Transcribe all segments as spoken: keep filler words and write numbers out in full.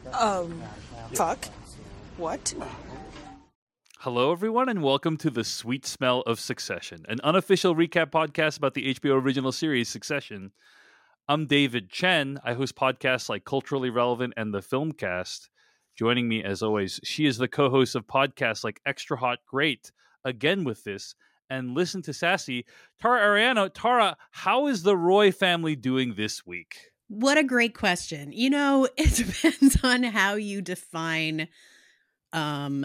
Um, fuck? What? Hello, everyone, and welcome to The Sweet Smell of Succession, an unofficial recap podcast about the H B O original series Succession. I'm David Chen. I host podcasts like Culturally Relevant and The Filmcast. Joining me, as always, she is the co-host of podcasts like Extra Hot Great, Again With This, and Listen to Sassy, Tara Ariano. Tara, how is the Roy family doing this week? What a great question. You know, it depends on how you define um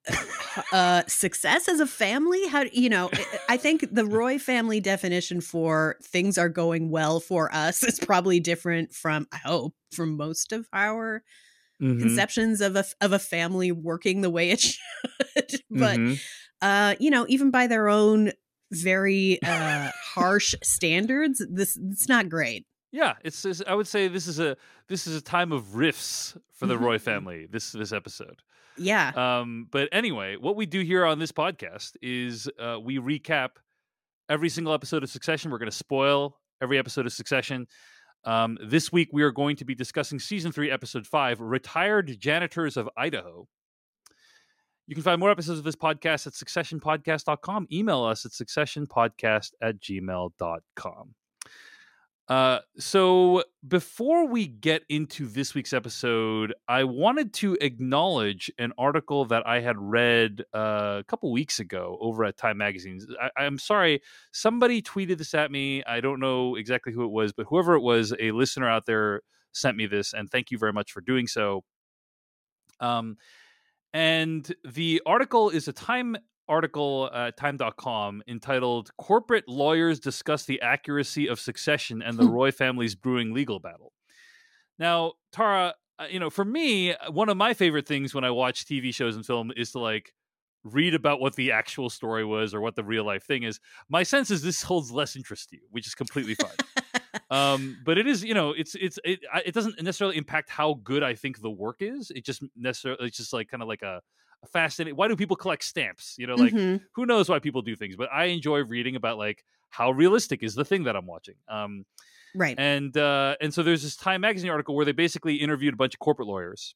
uh success as a family. How you know, I think the Roy family definition for things are going well for us is probably different from, I hope, from most of our mm-hmm. conceptions of a of a family working the way it should. But mm-hmm. uh you know, even by their own very uh harsh standards, this it's not great. Yeah, it's, it's. I would say this is a this is a time of riffs for the Roy family. This this episode. Yeah. Um. But anyway, what we do here on this podcast is uh, we recap every single episode of Succession. We're going to spoil every episode of Succession. Um. This week we are going to be discussing season three, episode five, "Retired Janitors of Idaho." You can find more episodes of this podcast at succession podcast dot com. Email us at succession podcast at gmail dot com. Uh, so before we get into this week's episode, I wanted to acknowledge an article that I had read uh, a couple weeks ago over at Time Magazine. I, I'm sorry, somebody tweeted this at me. I don't know exactly who it was, but whoever it was, a listener out there sent me this, and thank you very much for doing so. Um, and the article is a Time article at time dot com entitled "Corporate Lawyers Discuss the Accuracy of Succession and the Roy Family's Brewing Legal Battle." Now, Tara, you know, for me, one of my favorite things when I watch T V shows and film is to like read about what the actual story was or what the real life thing is. My sense is this holds less interest to you, which is completely fine. um, but it is, you know, it's it's it, it doesn't necessarily impact how good I think the work is. It just necessarily it's just like kind of like a fascinating. Why do people collect stamps? You know, like mm-hmm. who knows why people do things? But I enjoy reading about like how realistic is the thing that I'm watching. Um, right. And uh, and so there's this Time Magazine article where they basically interviewed a bunch of corporate lawyers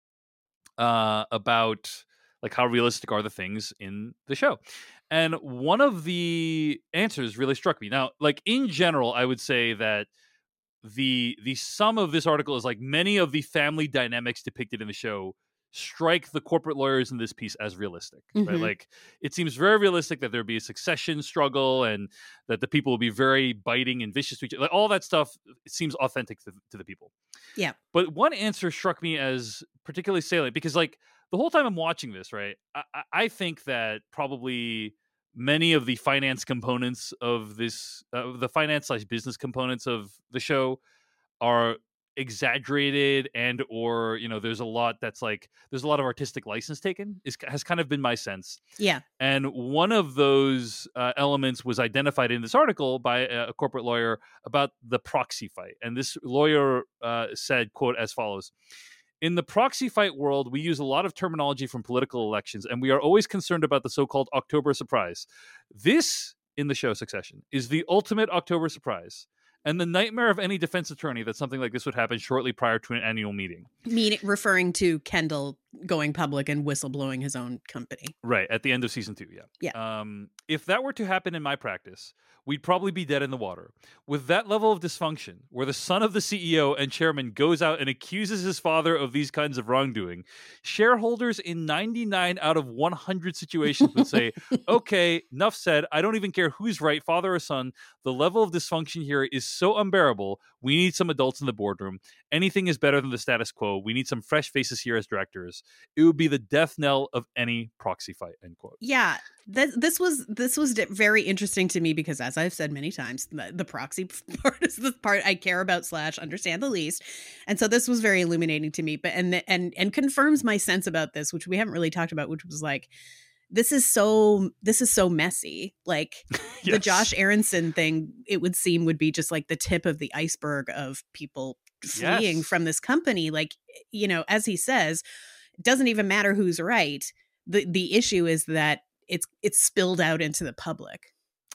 uh, about like how realistic are the things in the show. And one of the answers really struck me. Now, like in general, I would say that the the sum of this article is like many of the family dynamics depicted in the show strike the corporate lawyers in this piece as realistic, mm-hmm. right? Like it seems very realistic that there'd be a succession struggle and that the people will be very biting and vicious to each other. Like all that stuff, it seems authentic to, to the people. Yeah. But one answer struck me as particularly salient because like the whole time I'm watching this, right, I, I think that probably many of the finance components of this, uh, the finance slash business components of the show are exaggerated and or you know there's a lot that's like there's a lot of artistic license taken is has kind of been my sense. Yeah. And one of those uh, elements was identified in this article by a, a corporate lawyer about the proxy fight, and this lawyer uh, said, quote, as follows: "In the proxy fight world, we use a lot of terminology from political elections, and we are always concerned about the so-called October surprise. This, in the show Succession, is the ultimate October surprise. And the nightmare of any defense attorney that something like this would happen shortly prior to an annual meeting." Meaning, referring to Kendall going public and whistleblowing his own company. Right, at the end of season two, yeah. Yeah. Um, if that were to happen in my practice, we'd probably be dead in the water. With that level of dysfunction, where the son of the C E O and chairman goes out and accuses his father of these kinds of wrongdoing, shareholders in ninety-nine out of one hundred situations would say, okay, enough said. I don't even care who's right, father or son. The level of dysfunction here is so unbearable. We need some adults in the boardroom. Anything is better than the status quo. We need some fresh faces here as directors. It would be the death knell of any proxy fight, end quote. Yeah, th- this was this was very interesting to me because, as I've said many times, the, the proxy part is the part I care about slash understand the least, and so this was very illuminating to me. But and and and confirms my sense about this, which we haven't really talked about, which was like, this is so this is so messy. Like yes. The Josh Aronson thing, it would seem would be just like the tip of the iceberg of people fleeing yes. from this company. Like, you know, as he says, it doesn't even matter who's right. The the issue is that it's it's spilled out into the public.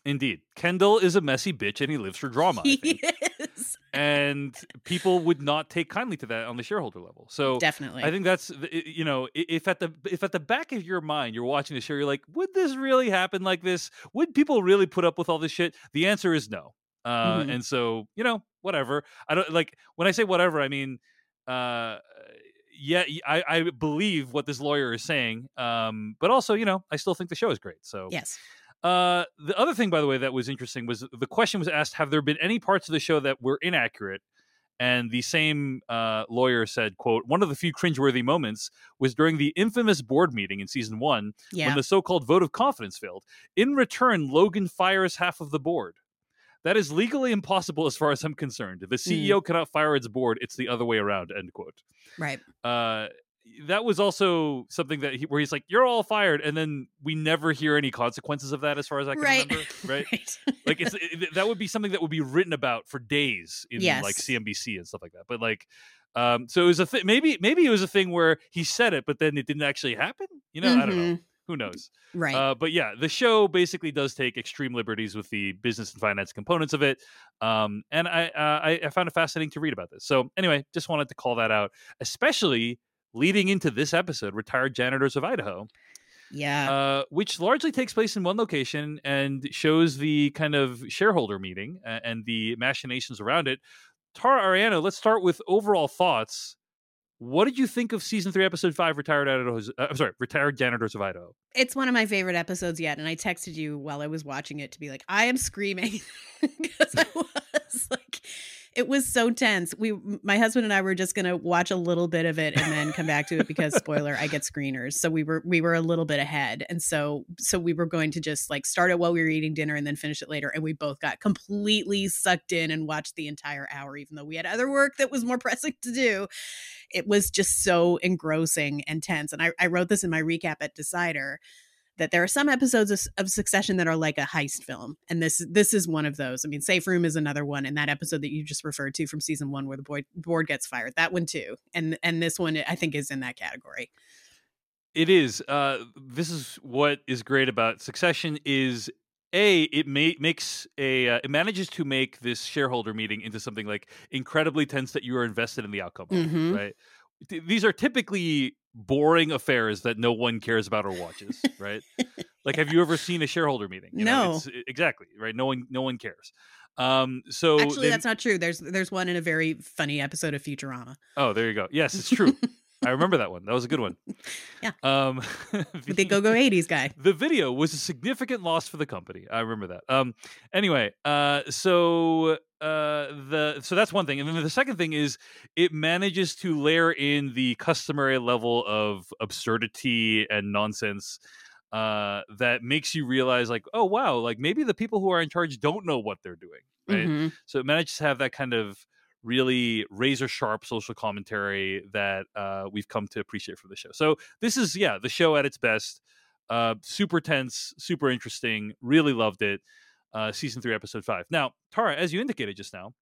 Indeed. Kendall is a messy bitch and he lives for drama, I He think. is. And people would not take kindly to that on the shareholder level. So Definitely. I think that's, you know, if at the if at the back of your mind you're watching the show, you're like, would this really happen like this? Would people really put up with all this shit? The answer is no. Uh, Mhm. And so, you know, whatever. I don't like when I say whatever, I mean, uh, yeah, I, I believe what this lawyer is saying. Um, but also, you know, I still think the show is great. So Yes. Uh, the other thing, by the way, that was interesting was the question was asked: have there been any parts of the show that were inaccurate? And the same uh, lawyer said, "quote One of the few cringeworthy moments was during the infamous board meeting in season one Yeah. when the so-called vote of confidence failed. In return, Logan fires half of the board. That is legally impossible as far as I'm concerned. The C E O cannot fire its board. It's the other way around." End quote. Right. Uh, that was also something that he, where he's like, "You're all fired," and then we never hear any consequences of that, as far as I can Right. remember. Right? Right. Like it's it, that would be something that would be written about for days in Yes. like C N B C and stuff like that. But like, um, so it was a thing. Maybe maybe it was a thing where he said it, but then it didn't actually happen. You know, I don't know. Mhm. Who knows? Right. Uh, but yeah, the show basically does take extreme liberties with the business and finance components of it, um, and I, uh, I I found it fascinating to read about this. So anyway, just wanted to call that out, especially leading into this episode, Retired Janitors of Idaho, yeah. uh, which largely takes place in one location and shows the kind of shareholder meeting uh, and the machinations around it. Tara Ariano, let's start with overall thoughts. What did you think of season three, episode five, Retired Idaho's? Uh, I'm sorry, Retired Janitors of Idaho. It's one of my favorite episodes yet, and I texted you while I was watching it to be like, I am screaming because I was like, it was so tense. We, my husband and I, were just gonna watch a little bit of it and then come back to it because, spoiler, I get screeners, so we were we were a little bit ahead, and so so we were going to just like start it while we were eating dinner and then finish it later, and we both got completely sucked in and watched the entire hour, even though we had other work that was more pressing to do. It was just so engrossing and tense. And I, I wrote this in my recap at Decider that there are some episodes of, of Succession that are like a heist film. And this this is one of those. I mean, Safe Room is another one. And that episode that you just referred to from season one where the boy, board gets fired, that one too. And and this one, I think, is in that category. It is. Uh, this is what is great about Succession is A, it may, makes a uh, it manages to make this shareholder meeting into something like incredibly tense that you are invested in the outcome of, Mhm. right? Th- These are typically boring affairs that no one cares about or watches, right? Like, have you ever seen a shareholder meeting? You know, No. it's, exactly, right? No one, no one cares. Um, so Actually, they- that's not true. There's there's one in a very funny episode of Futurama. oh, there you go. Yes, it's true. I remember that one. That was a good one. Yeah. Um, With the go-go eighties guy. The video was a significant loss for the company. I remember that. Um, anyway, uh, so uh, the so that's one thing, and then the second thing is it manages to layer in the customary level of absurdity and nonsense uh, that makes you realize, like, oh wow, like maybe the people who are in charge don't know what they're doing, right? Mhm. So it manages to have that kind of really razor sharp social commentary that uh, we've come to appreciate from the show. So this is, yeah, the show at its best. Uh, super tense, super interesting. Really loved it. Uh, season three, episode five. Now, Tara, as you indicated just now,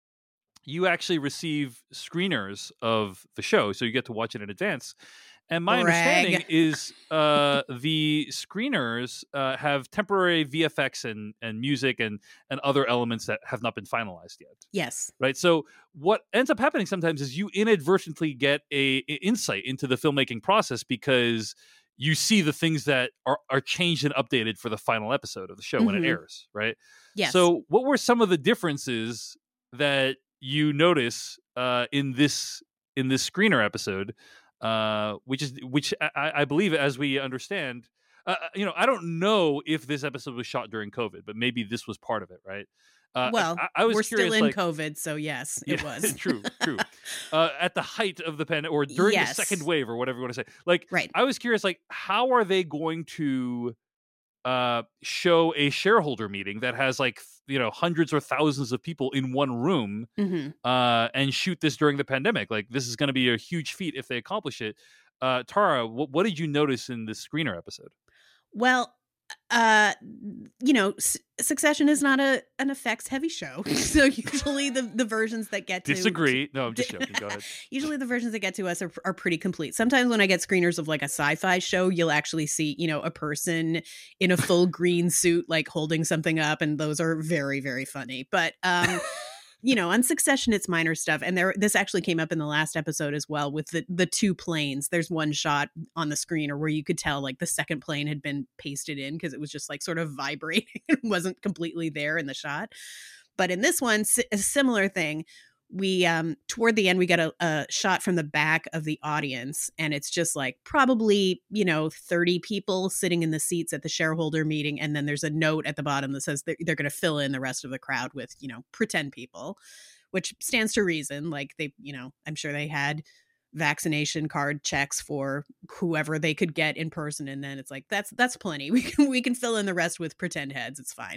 you actually receive screeners of the show, so you get to watch it in advance. And my Brag. understanding is uh, the screeners uh, have temporary V F X and, and music and, and other elements that have not been finalized yet. Yes. Right. So what ends up happening sometimes is you inadvertently get a, a insight into the filmmaking process because you see the things that are, are changed and updated for the final episode of the show when it Mhm. airs. Right. Yes. So what were some of the differences that you notice uh, in this in this screener episode, uh, which is which I, I believe, as we understand, uh, you know, I don't know if this episode was shot during COVID, but maybe this was part of it, right? Uh, well, I, I was we're curious, still in like, COVID, so yes, it yeah, was. true, true. Uh, at the height of the pandemic, or during Yes. the second wave, or whatever you want to say, like, Right. I was curious, like, how are they going to uh, show a shareholder meeting that has like you know hundreds or thousands of people in one room hmm uh, and shoot this during the pandemic? Like, this is going to be a huge feat if they accomplish it. Uh, Tara, what, what did you notice in this screener episode? Well, uh, you know, S- Succession is not a an effects heavy show, so usually the the versions that get to Disagree. No, I'm just joking. Go ahead. Usually the versions that get to us are, are pretty complete. Sometimes when I get screeners of like a sci-fi show, you'll actually see, you know, a person in a full green suit, like holding something up. And those are very, very funny. But, um, you know, on Succession, it's minor stuff. And there, this actually came up in the last episode as well with the, the two planes. There's one shot on the screener where you could tell like the second plane had been pasted in because it was just like sort of vibrating. It wasn't completely there in the shot. But in this one, a similar thing. We um toward the end we got a, a shot from the back of the audience, and it's just like probably, you know, thirty people sitting in the seats at the shareholder meeting, and then there's a note at the bottom that says they're, they're going to fill in the rest of the crowd with, you know, pretend people, which stands to reason. Like they, you know, I'm sure they had vaccination card checks for whoever they could get in person, and then it's like that's that's plenty. We can we can fill in the rest with pretend heads. It's fine.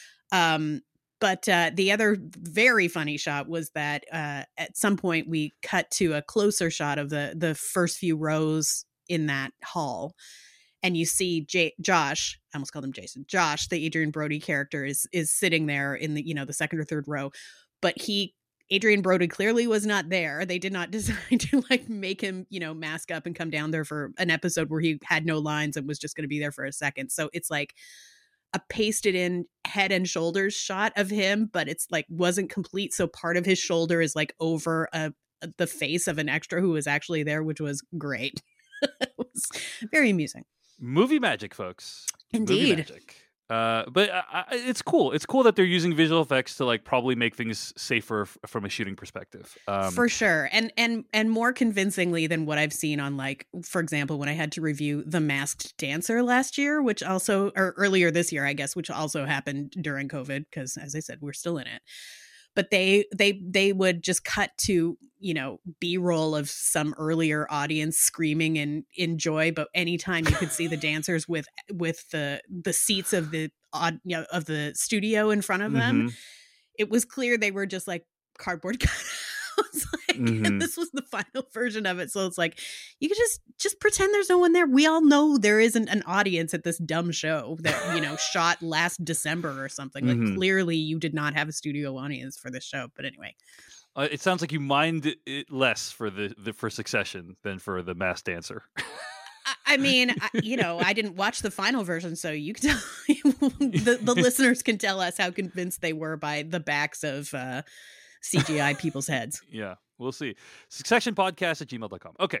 Um But uh, the other very funny shot was that uh, at some point we cut to a closer shot of the the first few rows in that hall, and you see J- Josh. I almost called him Jason. Josh, the Adrian Brody character, is is sitting there in the you know the second or third row, but he Adrian Brody clearly was not there. They did not decide to like make him you know mask up and come down there for an episode where he had no lines and was just going to be there for a second. So it's like a pasted in head and shoulders shot of him, but it's like wasn't complete. So part of his shoulder is like over a, the face of an extra who was actually there, which was great. It was very amusing. Movie magic, folks. Indeed. Movie magic. Uh, but uh, it's cool. It's cool that they're using visual effects to like probably make things safer f- from a shooting perspective. Um, For sure, and and and more convincingly than what I've seen on like, for example, when I had to review The Masked Dancer last year, which also or earlier this year, I guess, which also happened during COVID because, as I said, we're still in it. But they they they would just cut to, you know, B-roll of some earlier audience screaming and in joy. But anytime you could see the dancers with with the the seats of the odd you know, of the studio in front of them, mm-hmm. it was clear they were just like cardboard cutouts. Like, mm-hmm. This was the final version of it. So it's like you could just just pretend there's no one there. We all know there isn't an audience at this dumb show that, you know, shot last December or something. Like mm-hmm. clearly you did not have a studio audience for this show. But anyway. Uh, it sounds like you mind it less for the, the for Succession than for The Masked Dancer. I mean, I, you know, I didn't watch the final version, so you can tell the, the listeners can tell us how convinced they were by the backs of uh, C G I people's heads. Yeah, we'll see. Succession podcast at gmail dot com. Okay.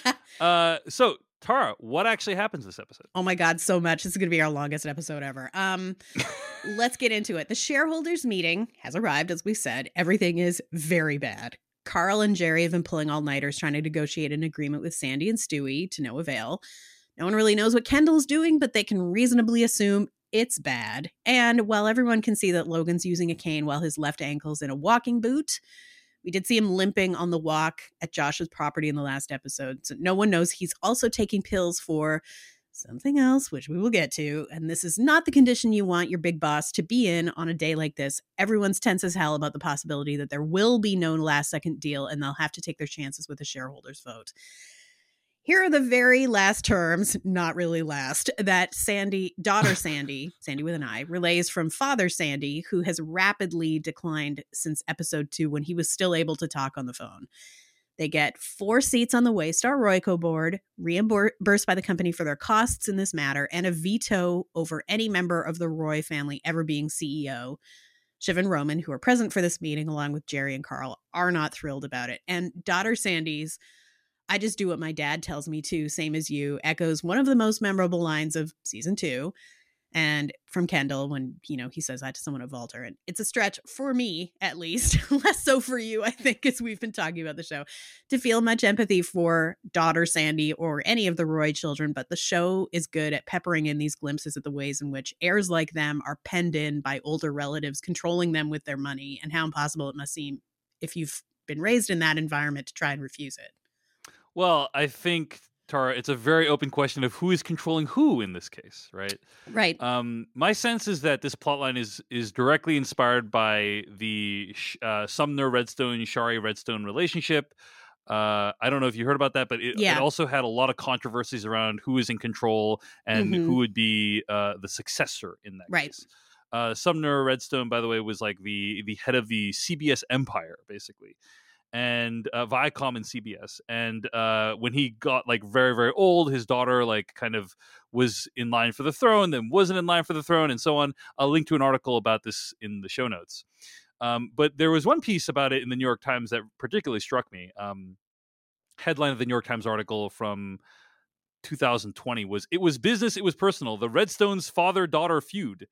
uh, so, Tara, what actually happens this episode? Oh my God, so much. This is going to be our longest episode ever. Um, let's get into it. The shareholders meeting has arrived, as we said. Everything is very bad. Carl and Jerry have been pulling all-nighters trying to negotiate an agreement with Sandy and Stewie to no avail. No one really knows what Kendall's doing, but they can reasonably assume it's bad. And while everyone can see that Logan's using a cane while his left ankle's in a walking boot, we did see him limping on the walk at Josh's property in the last episode. So no one knows he's also taking pills for something else, which we will get to. And this is not the condition you want your big boss to be in on a day like this. Everyone's tense as hell about the possibility that there will be no last second deal and they'll have to take their chances with the shareholders vote. Here are the very last terms, not really last, that Sandy, daughter Sandy, Sandy with an I, relays from father Sandy, who has rapidly declined since episode two when he was still able to talk on the phone. They get four seats on the Waystar Royco board, reimbursed by the company for their costs in this matter, and a veto over any member of the Roy family ever being C E O. Shiv and Roman, who are present for this meeting, along with Jerry and Carl, are not thrilled about it. And daughter Sandy's "I just do what my dad tells me to, same as you" echoes one of the most memorable lines of season two. And from Kendall when, you know, he says that to someone at Vaulter. And it's a stretch for me, at least, less so for you, I think, as we've been talking about the show, to feel much empathy for daughter Sandy or any of the Roy children. But the show is good at peppering in these glimpses at the ways in which heirs like them are penned in by older relatives, controlling them with their money, and how impossible it must seem if you've been raised in that environment to try and refuse it. Well, I think, Tara, it's a very open question of who is controlling who in this case, right? Right. Um, my sense is that this plotline is is directly inspired by the uh, Sumner Redstone Shari Redstone relationship. Uh, I don't know if you heard about that, but it, Yeah. it also had a lot of controversies around who is in control and Mhm. who would be uh, the successor in that Right. case. Uh, Sumner Redstone, by the way, was like the the head of the C B S empire, basically, and uh, Viacom and C B S. And uh, when he got like very very old, his daughter like kind of was in line for the throne, then wasn't in line for the throne, and so on. I'll link to an article about this in the show notes. Um, but there was one piece about it in the New York Times that particularly struck me. Um, headline of the New York Times article from two thousand twenty was, "It was business, it was personal. The Redstones' father-daughter feud."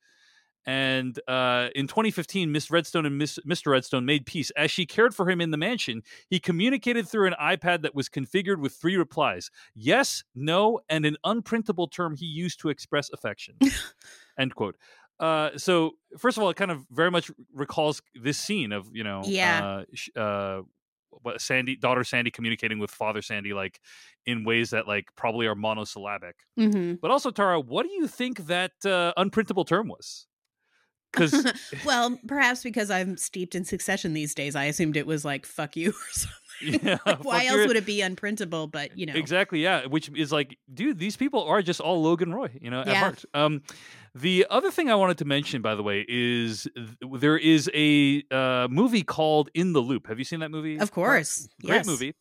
And uh, in twenty fifteen, Miss Redstone and Miss, Mister Redstone made peace. As she cared for him in the mansion, he communicated through an iPad that was configured with three replies: yes, no, and an unprintable term he used to express affection. End quote. Uh, so first of all, it kind of very much recalls this scene of, you know, Yeah. uh, sh- uh, what Sandy, daughter Sandy communicating with father Sandy, like in ways that like probably are monosyllabic. Mhm. But also, Tara, what do you think that uh, unprintable term was? Because Well, perhaps because I'm steeped in Succession these days, I assumed it was like "fuck you" or something. yeah, Like, why fuck else your- would it be unprintable? But you know, Exactly, yeah. Which is like, dude, these people are just all Logan Roy, you know, at Yeah. heart. Um, the other thing I wanted to mention, by the way, is th- there is a uh, movie called In the Loop. Have you seen that movie? of course, Great yes. movie.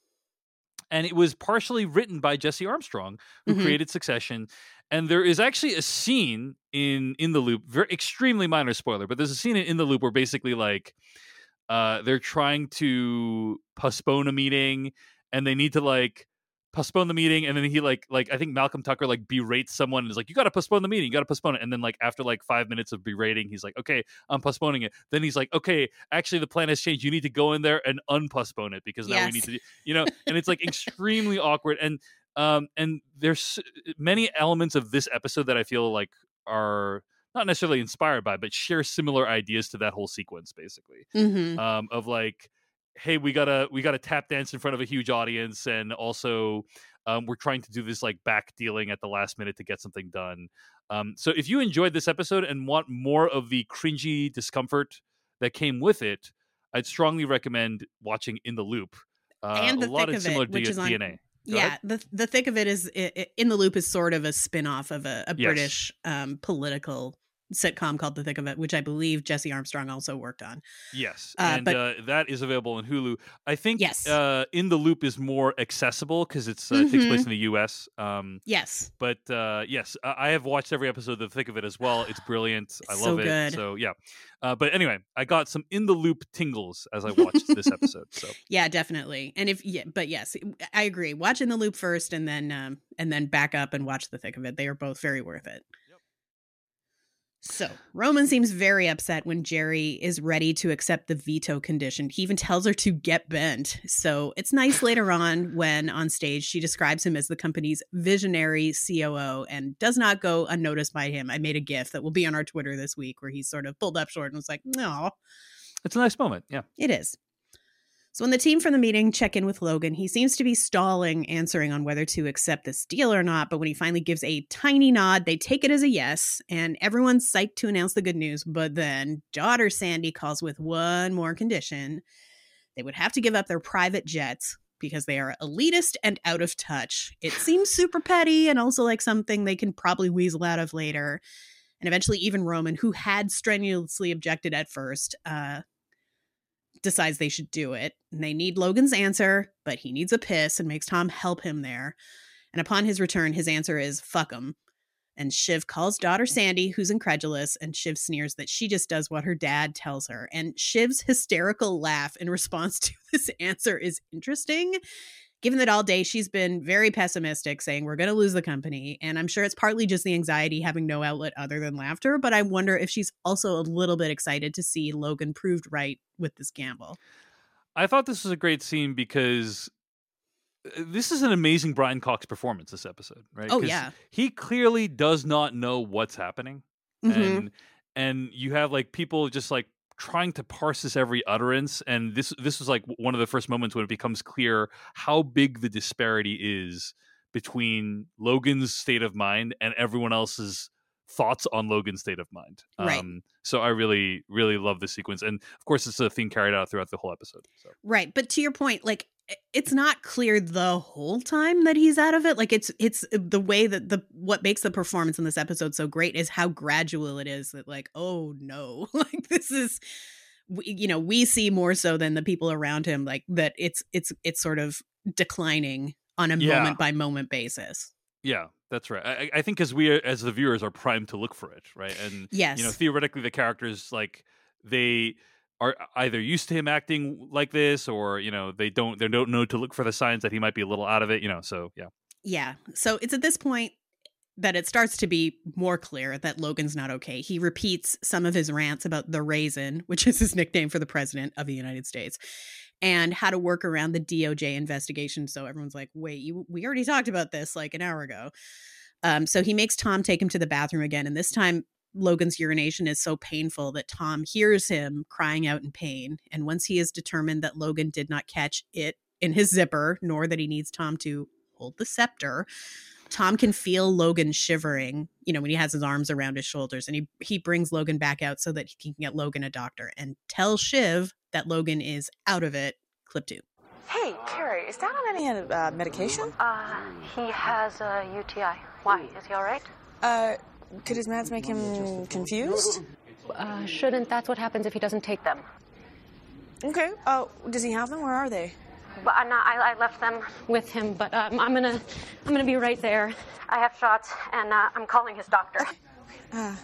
And it was partially written by Jesse Armstrong, who Mhm. created Succession. And there is actually a scene in In the Loop, very extremely minor spoiler, but there's a scene in In the Loop where basically like uh, they're trying to postpone a meeting, and they need to like postpone the meeting, and then he like like I think Malcolm Tucker like berates someone and is like, you got to postpone the meeting, you got to postpone it, and then like after like five minutes of berating, he's like, okay, I'm postponing it. Then he's like, okay, actually the plan has changed. You need to go in there and unpostpone it because now we Yes. need to, do-" you know, and it's like extremely awkward. And um and there's many elements of this episode that I feel like are not necessarily inspired by, but share similar ideas to that whole sequence, basically. Mhm. Um, of like, hey, we gotta we gotta tap dance in front of a huge audience, and also um, we're trying to do this like back dealing at the last minute to get something done. Um, so if you enjoyed this episode and want more of the cringy discomfort that came with it, I'd strongly recommend watching In the Loop. Uh, And a The lot Thick of of similar It, which D- is on- D N A. Go Yeah, ahead. the the thick of it is i i- In the Loop is sort of a spin-off of a, a Yes. British um, political sitcom called The Thick of It, which I believe Jesse Armstrong also worked on. Yes, Uh, and but- uh, that is available on Hulu. I think Yes. uh, In the Loop is more accessible because it's uh, it takes Mhm. place in the U S. Um, Yes. but uh, yes, I I have watched every episode of The Thick of It as well. It's brilliant. I So love it. good. So yeah. Uh, but anyway, I got some In the Loop tingles as I watched this episode. So Yeah, definitely. And if yeah, but yes, I agree. Watch In the Loop first, and then um, and then back up and watch The Thick of It. They are both very worth it. Yep. So Roman seems very upset when Jerry is ready to accept the veto condition. He even tells her to get bent. So it's nice later on when on stage she describes him as the company's visionary C O O and does not go unnoticed by him. I made a GIF that will be on our Twitter this week where he's sort of pulled up short and was like, no, it's a nice moment. Yeah. it is. So when the team from the meeting check in with Logan, he seems to be stalling, answering on whether to accept this deal or not. But when he finally gives a tiny nod, they take it as a yes, and everyone's psyched to announce the good news. But then daughter Sandy calls with one more condition. They would have to give up their private jets because they are elitist and out of touch. It seems super petty and also like something they can probably weasel out of later. And eventually even Roman, who had strenuously objected at first, uh, decides they should do it. And they need Logan's answer, but he needs a piss and makes Tom help him there. And upon his return, his answer is fuck him. And Shiv calls daughter Sandy, who's incredulous, and Shiv sneers that she just does what her dad tells her. And Shiv's hysterical laugh in response to this answer is interesting, given that all day she's been very pessimistic, saying we're going to lose the company. And I'm sure it's partly just the anxiety having no outlet other than laughter, but I wonder if she's also a little bit excited to see Logan proved right with this gamble. I thought this was a great scene because this is an amazing Brian Cox performance this episode, right? Oh, 'Cause yeah. he clearly does not know what's happening. Mhm. And and you have like people just like trying to parse this every utterance, and this this was like one of the first moments when it becomes clear how big the disparity is between Logan's state of mind and everyone else's thoughts on Logan's state of mind. Right. Um, so I really, really love this sequence. And of course, it's a theme carried out throughout the whole episode. So. Right. But to your point, like it's not clear the whole time that he's out of it. Like it's it's the way that the what makes the performance in this episode so great is how gradual it is. That like, oh no, like this is, you know, we see more so than the people around him. Like that, it's it's it's sort of declining on a Yeah. moment by moment basis. Yeah, that's right. I, I think because we, are- as the viewers, are primed to look for it, right? And Yes. you know, theoretically, the characters like they are either used to him acting like this, or you know, they don't they don't know to look for the signs that he might be a little out of it. You know, so yeah. Yeah. So it's at this point that it starts to be more clear that Logan's not okay. He repeats some of his rants about the raisin, which is his nickname for the president of the United States, and how to work around the D O J investigation. So everyone's like, wait, you, we already talked about this like an hour ago. Um, so he makes Tom take him to the bathroom again. And this time, Logan's urination is so painful that Tom hears him crying out in pain. And once he is determined that Logan did not catch it in his zipper, nor that he needs Tom to hold the scepter, Tom can feel Logan shivering, you know, when he has his arms around his shoulders, and he, he brings Logan back out so that he can get Logan a doctor and tell Shiv that Logan is out of it. Clip two. Hey, Carrie, is that on any uh, medication? Uh, he has a U T I. Why? Is he all right? Uh, could his meds make him confused? Uh, shouldn't. That's what happens if he doesn't take them. Okay. Oh, does he have them? Where are they? But I'm not, I, I left them with him, but um, I'm gonna, I'm gonna be right there. I have shots, and uh, I'm calling his doctor. Uh,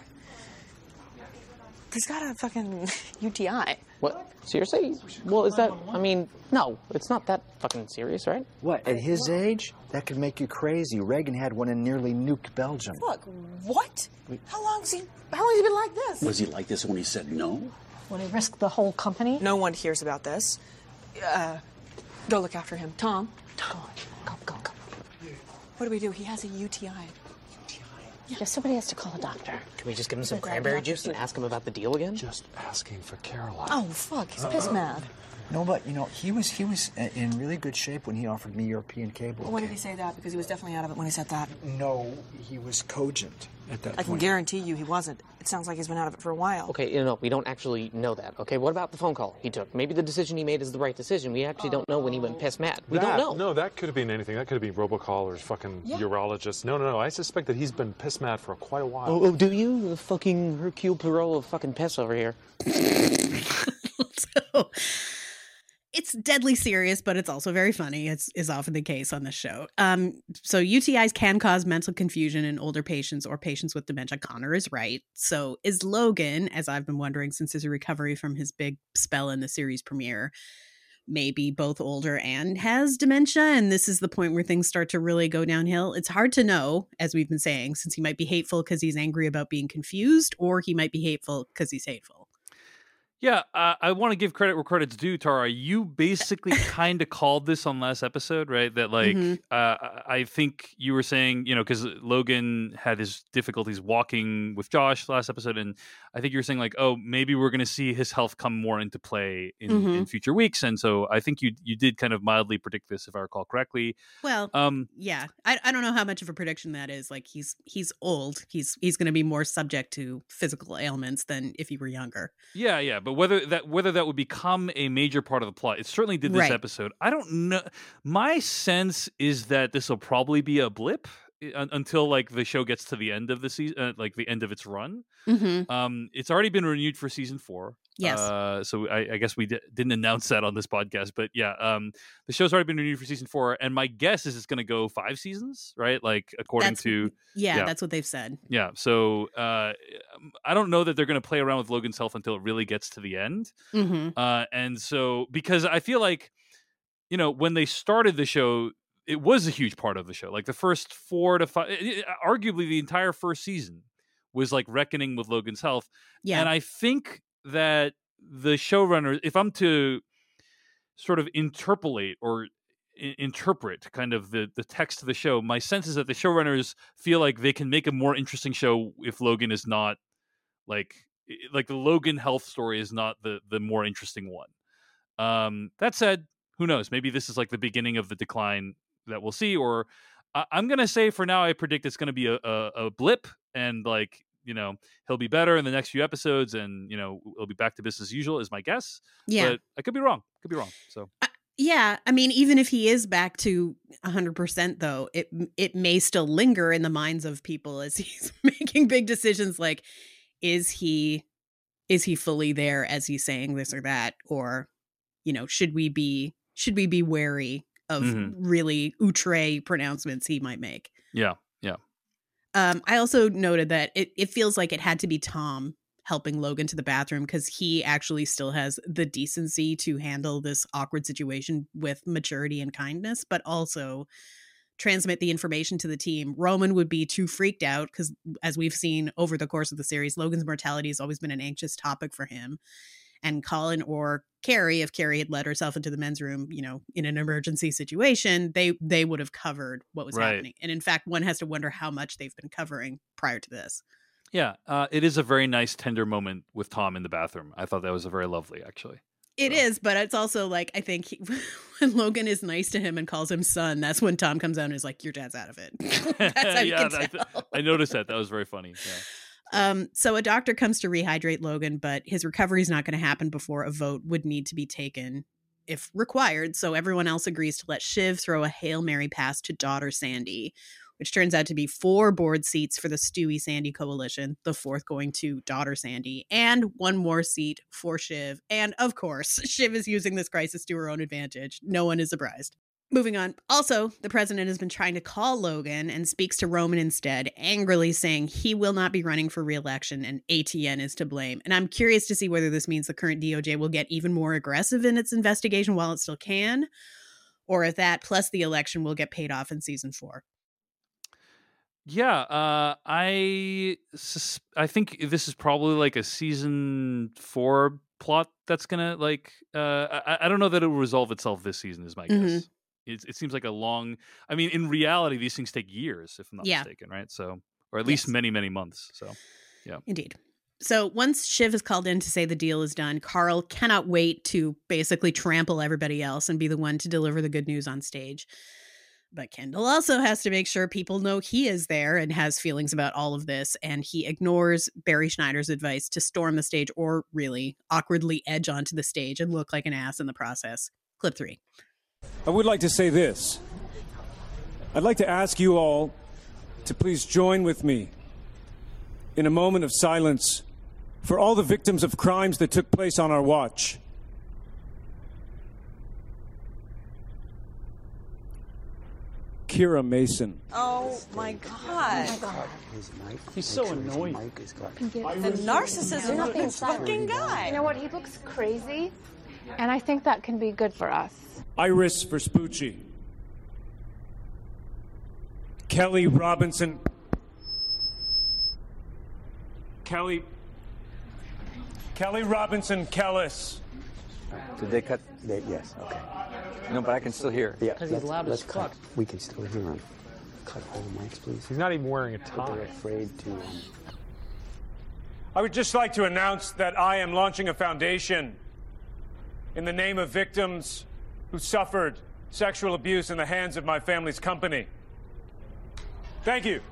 he's got a fucking U T I. What? Seriously? Well, is that, I mean, no, it's not that fucking serious, right? What, at his age? That could make you crazy. Reagan had one and nearly nuked Belgium. Look, what? How long's he, how long's he been like this? Was he like this when he said no? Would he risk the whole company? No one hears about this. Uh, go look after him. Tom. Tom, go, go, go. What do we do? He has a U T I. Yeah, somebody has to call a doctor. Can we just give him some grab cranberry that. juice and ask him about the deal again? Just asking for Caroline. Oh, fuck. He's piss mad. No, but, you know, he was he was uh, in really good shape when he offered me European cable. When did he say that? Because he was definitely out of it when he said that. No, he was cogent at that I can point. guarantee you he wasn't. It sounds like he's been out of it for a while. Okay, you know, we don't actually know that, okay? What about the phone call he took? Maybe the decision he made is the right decision. We actually don't know when he went piss mad. We that, don't know. No, that could have been anything. That could have been robocall or fucking Yeah. urologist. No, no, no. I suspect that he's been piss mad for quite a while. Oh, oh, do you? The fucking Hercule Poirot of fucking piss over here. So it's deadly serious, but it's also very funny. It's is often the case on this show. Um, so U T Is can cause mental confusion in older patients or patients with dementia. Connor is right. So is Logan, as I've been wondering since his recovery from his big spell in the series premiere, maybe both older and has dementia, and this is the point where things start to really go downhill? It's hard to know, as we've been saying, since he might be hateful because he's angry about being confused, or he might be hateful because he's hateful. Yeah, uh, I want to give credit where credit's due, Tara. You basically kind of called this on last episode, right? That like, Mhm. uh, I think you were saying, you know, because Logan had his difficulties walking with Josh last episode, and I think you were saying like, oh, maybe we're going to see his health come more into play in, Mhm. in future weeks, and so I think you you did kind of mildly predict this, if I recall correctly. Well, Um, yeah, I, I don't know how much of a prediction that is. Like he's he's old. He's he's going to be more subject to physical ailments than if he were younger. Yeah, yeah, but whether that whether that would become a major part of the plot, it certainly did this Right. episode. I don't know. My sense is that this will probably be a blip uh, un- until like the show gets to the end of the season, uh, like the end of its run. Mm-hmm. Um, it's already been renewed for season four. Yes. Uh, so I, I guess we di- didn't announce that on this podcast, but yeah, um, the show's already been renewed for season four, and my guess is it's going to go five seasons, right? Like according That's- to. Yeah, yeah. that's what they've said. Yeah, so uh, I don't know that they're going to play around with Logan's health until it really gets to the end. Mm-hmm. Uh, and so, because I feel like, you know, when they started the show, it was a huge part of the show. Like the first four to five, arguably the entire first season was like reckoning with Logan's health. Yeah. And I think that the showrunner, if I'm to sort of interpolate or I- interpret kind of the, the text of the show, my sense is that the showrunners feel like they can make a more interesting show if Logan is not like i- like the Logan health story is not the the more interesting one. Um, that said, who knows? Maybe this is like the beginning of the decline that we'll see. Or I, I'm gonna say for now, I predict it's gonna be a, a, a blip, and like you know he'll be better in the next few episodes, and you know it'll be back to business as usual is my guess. Yeah. But I could be wrong. Could be wrong. So. Yeah, I mean, even if he is back to one hundred percent, though, it it may still linger in the minds of people as he's making big decisions. Like, is he is he fully there as he's saying this or that, or you know, should we be should we be wary of Mm-hmm. really outre pronouncements he might make? Yeah, yeah. Um, I also noted that it, it feels like it had to be Tom helping Logan to the bathroom because he actually still has the decency to handle this awkward situation with maturity and kindness, but also transmit the information to the team. Roman would be too freaked out because, as we've seen over the course of the series, Logan's mortality has always been an anxious topic for him. And Colin or Carrie, if Carrie had let herself into the men's room, you know, in an emergency situation, they they would have covered what was Right. happening. And in fact, one has to wonder how much they've been covering prior to this. Yeah, uh, it is a very nice, tender moment with Tom in the bathroom. I thought that was a very lovely, actually. It So. is, but it's also like, I think he, when Logan is nice to him and calls him son, that's when Tom comes out and is like, your dad's out of it. That's how you yeah, can I, tell. I noticed that. That was very funny. Yeah. Um, so a doctor comes to rehydrate Logan, but his recovery is not going to happen before a vote would need to be taken if required. So everyone else agrees to let Shiv throw a Hail Mary pass to daughter Sandy, which turns out to be four board seats for the Stewie Sandy coalition, the fourth going to daughter Sandy, and one more seat for Shiv. And of course, Shiv is using this crisis to her own advantage. No one is surprised. Moving on. Also, the president has been trying to call Logan and speaks to Roman instead, angrily saying he will not be running for re-election and A T N is to blame. And I'm curious to see whether this means the current D O J will get even more aggressive in its investigation while it still can, or if that plus the election will get paid off in season four. Yeah, uh, I sus- I think this is probably like a season four plot that's gonna like. Uh, I, I don't know that it will resolve itself this season. Is my Mhm. guess. It, it seems like a long. I mean, in reality, these things take years, if I'm not Yeah. mistaken, right? So, or at least Yes. many, many months. So, Indeed. So once Shiv is called in to say the deal is done, Carl cannot wait to basically trample everybody else and be the one to deliver the good news on stage. But Kendall also has to make sure people know he is there and has feelings about all of this, and he ignores Barry Schneider's advice to storm the stage or really awkwardly edge onto the stage and look like an ass in the process. Clip three. I would like to say this. I'd like to ask you all to please join with me in a moment of silence for all the victims of crimes that took place on our watch. Kira Mason. Oh my God. Oh my God. He's so annoying. The narcissism of this fucking guy. You know what? He looks crazy, and I think that can be good for us. Iris Vespucci. Kelly Robinson. Kelly. Kelly Robinson Kellis. Did they cut? They, yes, okay. No, but I can still hear. Yeah, Because he's loud as let's fuck. cut. We can still hear him. Cut all the mics, please. He's not even wearing a But they're tie. afraid to. Um, I would just like to announce that I am launching a foundation in the name of victims who suffered sexual abuse in the hands of my family's company. Thank you.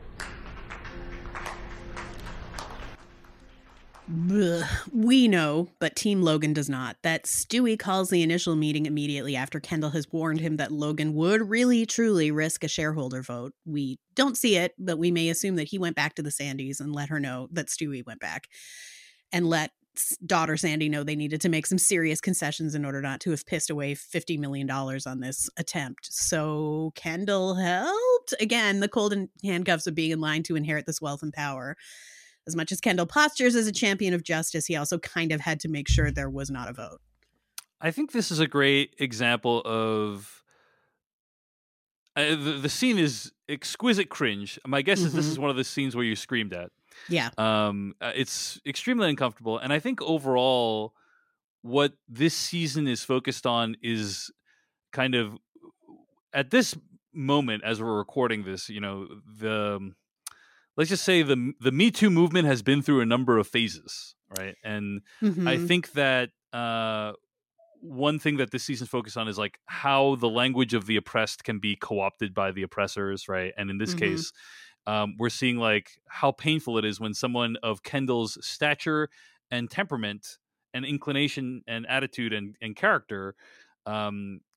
Blech. We know, but Team Logan does not, that Stewie calls the initial meeting immediately after Kendall has warned him that Logan would really, truly risk a shareholder vote. We don't see it, but we may assume that he went back to the Sandys and let her know that Stewie went back, and let s- daughter Sandy know they needed to make some serious concessions in order not to have pissed away fifty million dollars on this attempt. So Kendall helped. Again, the cold handcuffs of being in line to inherit this wealth and power. As much as Kendall postures as a champion of justice, he also kind of had to make sure there was not a vote. I think this is a great example of uh, the, the scene is exquisite cringe. My guess is this Mhm. is one of the scenes where you screamed at. Yeah. Um, uh, it's extremely uncomfortable, and I think overall, what this season is focused on is kind of at this moment as we're recording this. You know, the let's just say the the Me Too movement has been through a number of phases, right? And I Mhm. think that uh, one thing that this season's focused on is like how the language of the oppressed can be co-opted by the oppressors, right? And in this Mhm. case, um, we're seeing like how painful it is when someone of Kendall's stature and temperament and inclination and attitude and, and character um,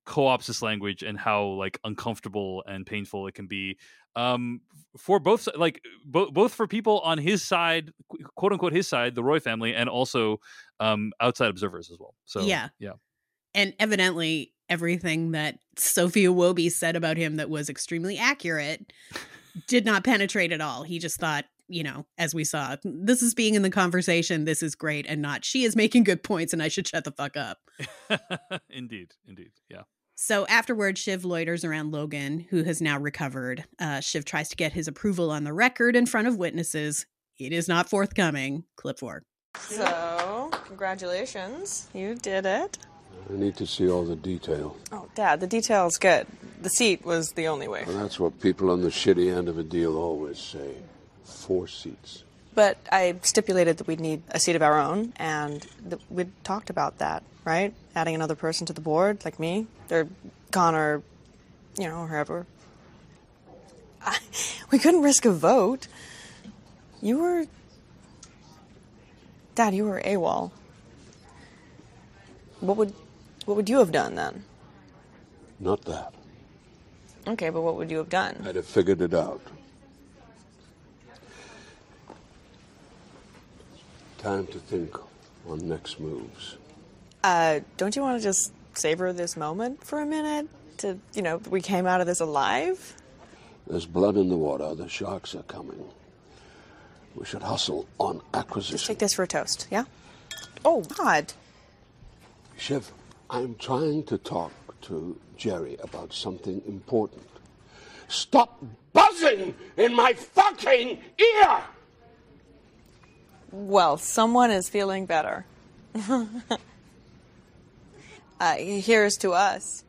co-ops this language and how like uncomfortable and painful it can be um, for both, like bo- both for people on his side, quote unquote, his side, the Roy family, and also um, outside observers as well. So yeah, yeah, and evidently everything that Sophia Wobie said about him that was extremely accurate did not penetrate at all. He just thought, you know, as we saw, this is being in the conversation, this is great, and not she is making good points and I should shut the fuck up. Indeed, indeed, yeah. So afterwards, Shiv loiters around Logan, who has now recovered. Uh, Shiv tries to get his approval on the record in front of witnesses. It is not forthcoming. Clip four. So, congratulations. You did it. I need to see all the detail. Oh, Dad, the detail's good. The seat was the only way. Well, that's what people on the shitty end of a deal always say. Four seats. But I stipulated that we'd need a seat of our own, and th- we'd talked about that, right? Adding another person to the board, like me, or Connor, you know, whoever. I, we couldn't risk a vote. You were... Dad, you were AWOL. What would, what would you have done then? Not that. Okay, but what would you have done? I'd have figured it out. Time to think on next moves. Uh, don't you want to just savor this moment for a minute? To, you know, we came out of this alive? There's blood in the water. The sharks are coming. We should hustle on acquisition. Just take this for a toast, yeah? Oh, God. Shiv, I'm trying to talk to Jerry about something important. Stop buzzing in my fucking ear! Well, someone is feeling better. uh, here's to us.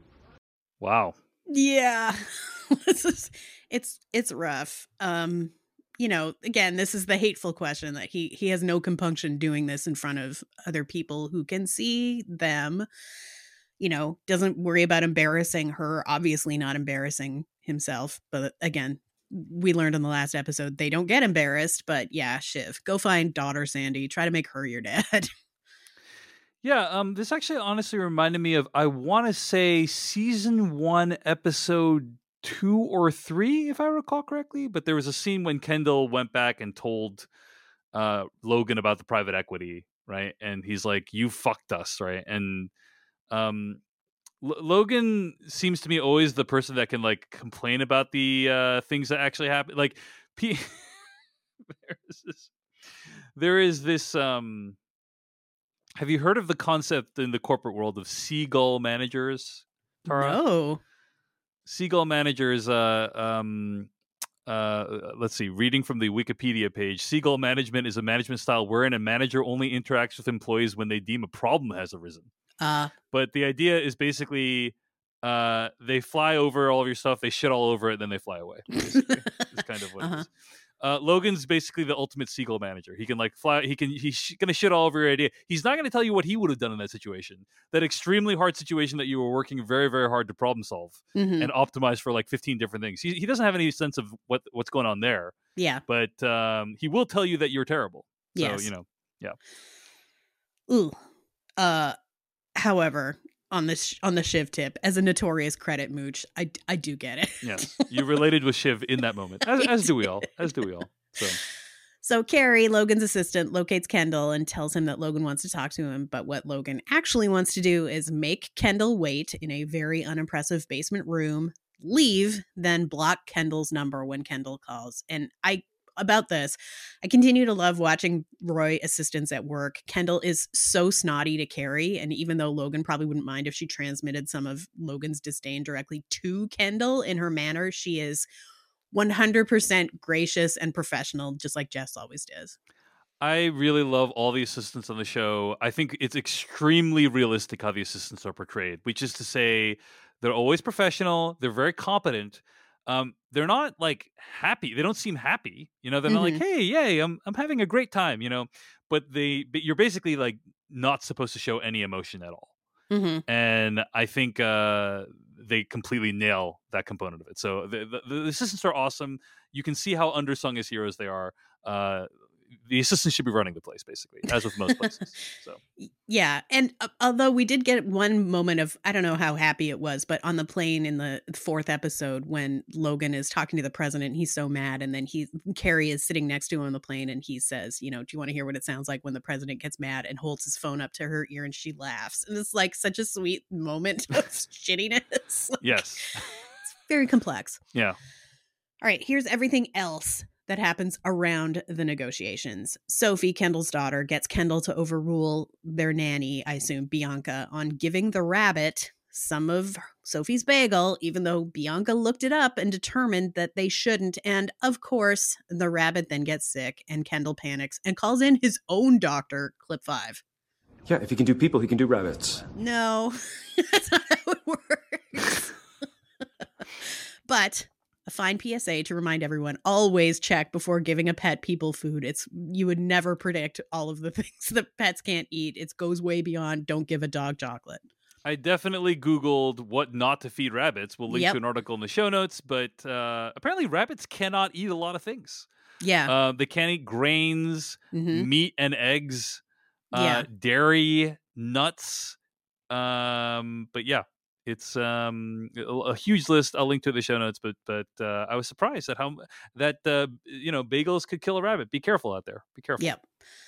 Wow. Yeah. This is it's it's rough. Um, you know, again, this is the hateful question that he he has no compunction doing this in front of other people who can see them. You know, doesn't worry about embarrassing her, obviously not embarrassing himself, but again, we learned in the last episode they don't get embarrassed. But yeah, Shiv, go find daughter Sandy, try to make her your dad. Yeah, um, this actually honestly reminded me of, I want to say season one, episode two or three, if I recall correctly. But there was a scene when Kendall went back and told uh, Logan about the private equity, right? And he's like, "You fucked us," right? And um, L- Logan seems to me always the person that can like complain about the uh, things that actually happen. Like, P- there is this, there is this. Um, have you heard of the concept in the corporate world of seagull managers, Tara? No. Seagull managers. Uh, um, uh, let's see. Reading from the Wikipedia page, seagull management is a management style wherein a manager only interacts with employees when they deem a problem has arisen. Uh, but the idea is basically uh, they fly over all of your stuff, they shit all over it, then they fly away. Basically, it's kind of what uh-huh. it is. Uh, Logan's basically the ultimate seagull manager. He can like fly. He can. He's sh- gonna shit all over your idea. He's not gonna tell you what he would have done in that situation. That extremely hard situation that you were working very, very hard to problem solve Mhm. and optimize for like fifteen different things. He, he doesn't have any sense of what what's going on there. Yeah. But um, he will tell you that you're terrible. So Yes. you know, yeah. Ooh. Uh, however, on this on the Shiv tip, as a notorious credit mooch, I, I do get it. Yes, you related with Shiv in that moment, as, as do we all. As do we all. So, So Carrie, Logan's assistant, locates Kendall and tells him that Logan wants to talk to him. But what Logan actually wants to do is make Kendall wait in a very unimpressive basement room, leave, then block Kendall's number when Kendall calls. And I about this, I continue to love watching Roy assistants at work. Kendall is so snotty to Carrie, and even though Logan probably wouldn't mind if she transmitted some of Logan's disdain directly to Kendall in her manner, she is one hundred percent gracious and professional, just like Jess always does. I really love all the assistants on the show. I think it's extremely realistic how the assistants are portrayed, which is to say they're always professional, they're very competent. Um, they're not like happy. They don't seem happy. You know, they're not like, Mhm. hey, yay, I'm I'm having a great time, you know. But they but you're basically like not supposed to show any emotion at all. Mm-hmm. And I think uh, they completely nail that component of it. So the, the, the assistants are awesome. You can see how undersung as heroes they are. Uh, the assistant should be running the place, basically, as with most places. So yeah, and uh, although we did get one moment of, I don't know how happy it was, but on the plane in the fourth episode when Logan is talking to the president, he's so mad, and then he Carrie is sitting next to him on the plane, and he says, you know, do you want to hear what it sounds like when the president gets mad, and holds his phone up to her ear, and she laughs, and it's like such a sweet moment of shittiness. Like, yes, it's very complex. Yeah. All right, here's everything else that happens around the negotiations. Sophie, Kendall's daughter, gets Kendall to overrule their nanny, I assume Bianca, on giving the rabbit some of Sophie's bagel, even though Bianca looked it up and determined that they shouldn't. And of course, the rabbit then gets sick and Kendall panics and calls in his own doctor, clip five. Yeah, if he can do people, he can do rabbits. No, that's not how it works. But a fine P S A to remind everyone, always check before giving a pet people food. It's you would never predict all of the things that pets can't eat. It goes way beyond don't give a dog chocolate. I definitely Googled what not to feed rabbits. We'll link Yep. to an article in the show notes, but uh, apparently rabbits cannot eat a lot of things. Yeah. Uh, they can't eat grains, Mhm. meat and eggs, uh, Yeah. dairy, nuts. Um, but yeah, it's um, a, a huge list. I'll link to the show notes, but but uh, I was surprised at how that uh, you know bagels could kill a rabbit. Be careful out there. Be careful. Yep.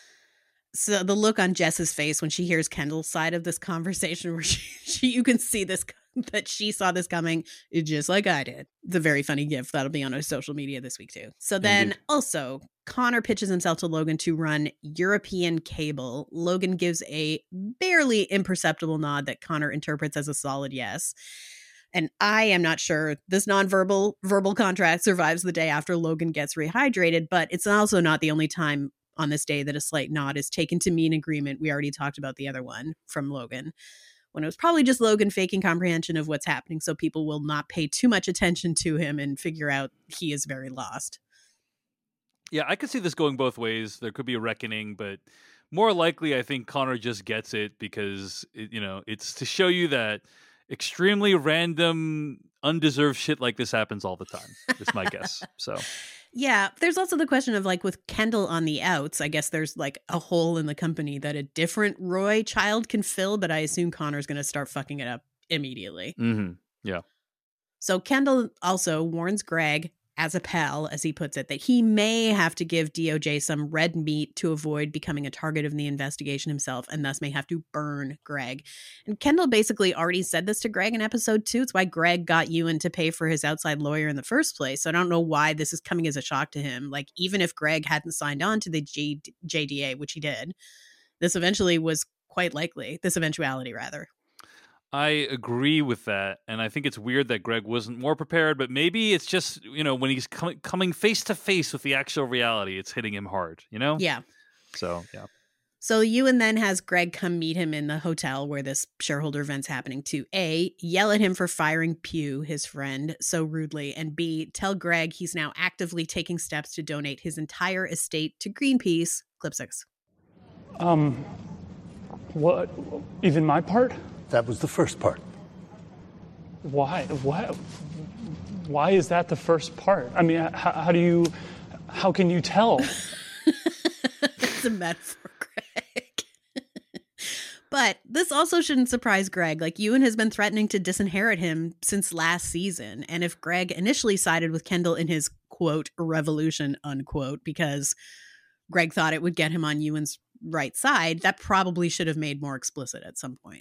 So the look on Jess's face when she hears Kendall's side of this conversation, where she, she you can see this that she saw this coming, just like I did. It's a very funny gif that'll be on our social media this week too. So then Indeed. also Connor pitches himself to Logan to run European cable. Logan gives a barely imperceptible nod that Connor interprets as a solid yes. And I am not sure this nonverbal verbal contract survives the day after Logan gets rehydrated, but it's also not the only time on this day that a slight nod is taken to mean agreement. We already talked about the other one from Logan, when it was probably just Logan faking comprehension of what's happening so people will not pay too much attention to him and figure out he is very lost. Yeah, I could see this going both ways. There could be a reckoning, but more likely, I think Connor just gets it because, it, you know, it's to show you that extremely random, undeserved shit like this happens all the time. That's my guess. So, Yeah, there's also the question of like with Kendall on the outs, I guess there's like a hole in the company that a different Roy child can fill, but I assume Connor's going to start fucking it up immediately. mm-hmm. yeah. So Kendall also warns Greg, as a pal, as he puts it, that he may have to give D O J some red meat to avoid becoming a target of the investigation himself, and thus may have to burn Greg. And Kendall basically already said this to Greg in episode two. It's why Greg got Ewan to pay for his outside lawyer in the first place. So I don't know why this is coming as a shock to him. Like, even if Greg hadn't signed on to the G- J D A, which he did, this eventually was quite likely, this eventuality rather. I agree with that, and I think it's weird that Greg wasn't more prepared, but maybe it's just, you know, when he's com- coming face to face with the actual reality, it's hitting him hard, you know? Yeah. So, yeah. So Ewan then has Greg come meet him in the hotel where this shareholder event's happening to A, yell at him for firing Pugh, his friend, so rudely, and B, tell Greg he's now actively taking steps to donate his entire estate to Greenpeace. Clip six. Um, what? Even my part? That was the first part. Why? Why? Why is that the first part? I mean, how, how do you, how can you tell? It's a metaphor, Greg. But this also shouldn't surprise Greg. Like, Ewan has been threatening to disinherit him since last season. And if Greg initially sided with Kendall in his, quote, revolution, unquote, because Greg thought it would get him on Ewan's right side, that probably should have made more explicit at some point.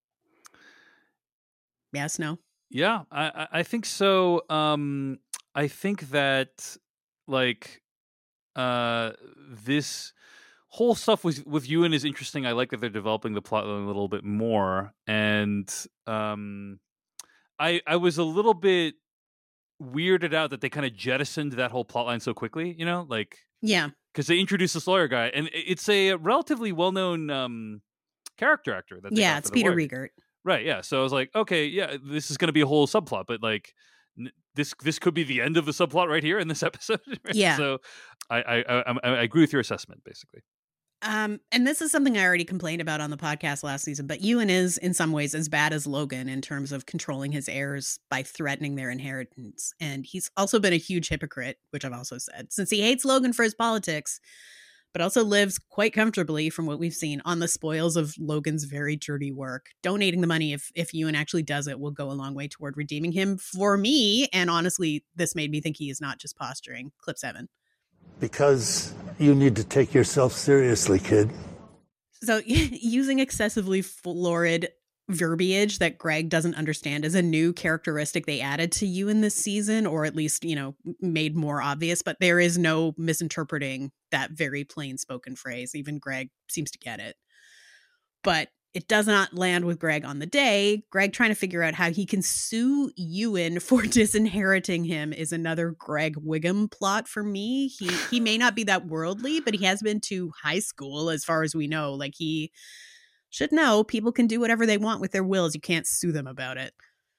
Yes, no? Yeah, I, I think so. Um, I think that, like, uh, this whole stuff with, with Ewan is interesting. I like that they're developing the plot line a little bit more. And um, I I was a little bit weirded out that they kind of jettisoned that whole plot line so quickly, you know? Like, yeah. Because they introduced this lawyer guy, and it's a relatively well-known um, character actor. That they Yeah, got it's for the Peter lawyer. Riegert. Right, yeah. So I was like, okay, yeah, this is going to be a whole subplot, but like, n- this this could be the end of the subplot right here in this episode. Right? Yeah. So I I, I I agree with your assessment, basically. Um, and this is something I already complained about on the podcast last season, but Ewan is in some ways as bad as Logan in terms of controlling his heirs by threatening their inheritance. And he's also been a huge hypocrite, which I've also said, since he hates Logan for his politics, but also lives quite comfortably, from what we've seen, on the spoils of Logan's very dirty work. Donating the money, if if Ewan actually does it, will go a long way toward redeeming him for me. And honestly, this made me think he is not just posturing. Clip seven. Because you need to take yourself seriously, kid. So using excessively florid verbiage that Greg doesn't understand is a new characteristic they added to Ewan this season, or at least, you know, made more obvious, but there is no misinterpreting that very plain spoken phrase. Even Greg seems to get it. But it does not land with Greg on the day. Greg trying to figure out how he can sue Ewan for disinheriting him is another Greg Wiggum plot for me. He he may not be that worldly, but he has been to high school as far as we know. Like, he should know people can do whatever they want with their wills. You can't sue them about it.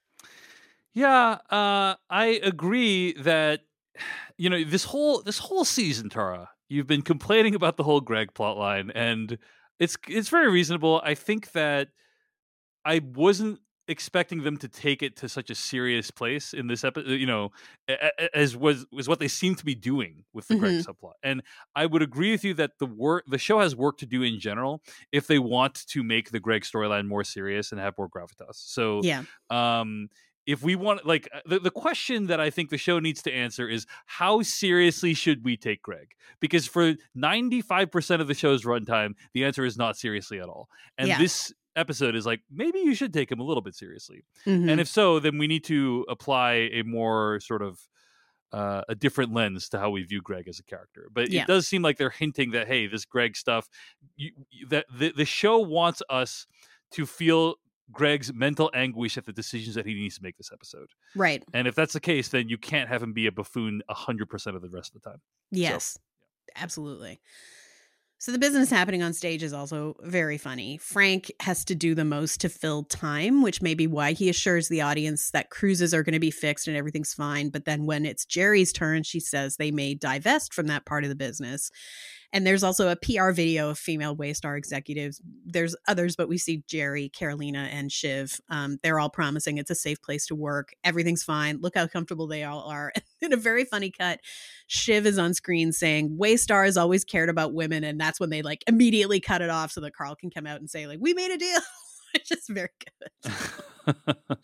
Yeah, uh, I agree that, you know, this whole this whole season, Tara, you've been complaining about the whole Greg plotline, and it's it's very reasonable. I think that I wasn't expecting them to take it to such a serious place in this episode, you know, as was was what they seem to be doing with the mm-hmm. Greg subplot. And I would agree with you that the work the show has work to do in general if they want to make the Greg storyline more serious and have more gravitas. So yeah. Um, if we want, like, the, the question that I think the show needs to answer is, how seriously should we take Greg? Because for ninety-five percent of the show's runtime, the answer is not seriously at all. And yeah. this episode is like, maybe you should take him a little bit seriously. Mm-hmm. And if so, then we need to apply a more sort of uh, a different lens to how we view Greg as a character. But yeah. it does seem like they're hinting that, hey, this Greg stuff, you, that the, the show wants us to feel Greg's mental anguish at the decisions that he needs to make this episode. Right. And if that's the case, then you can't have him be a buffoon one hundred percent of the rest of the time. Yes, so, yeah. Absolutely. So the business happening on stage is also very funny. Frank has to do the most to fill time, which may be why he assures the audience that cruises are going to be fixed and everything's fine. But then when it's Jerry's turn, she says they may divest from that part of the business. And there's also a P R video of female Waystar executives. There's others, but we see Jerry, Carolina, and Shiv. Um, they're all promising it's a safe place to work. Everything's fine. Look how comfortable they all are. In a very funny cut, Shiv is on screen saying Waystar has always cared about women. And that's when they like immediately cut it off so that Carl can come out and say, like, we made a deal. It's just very good.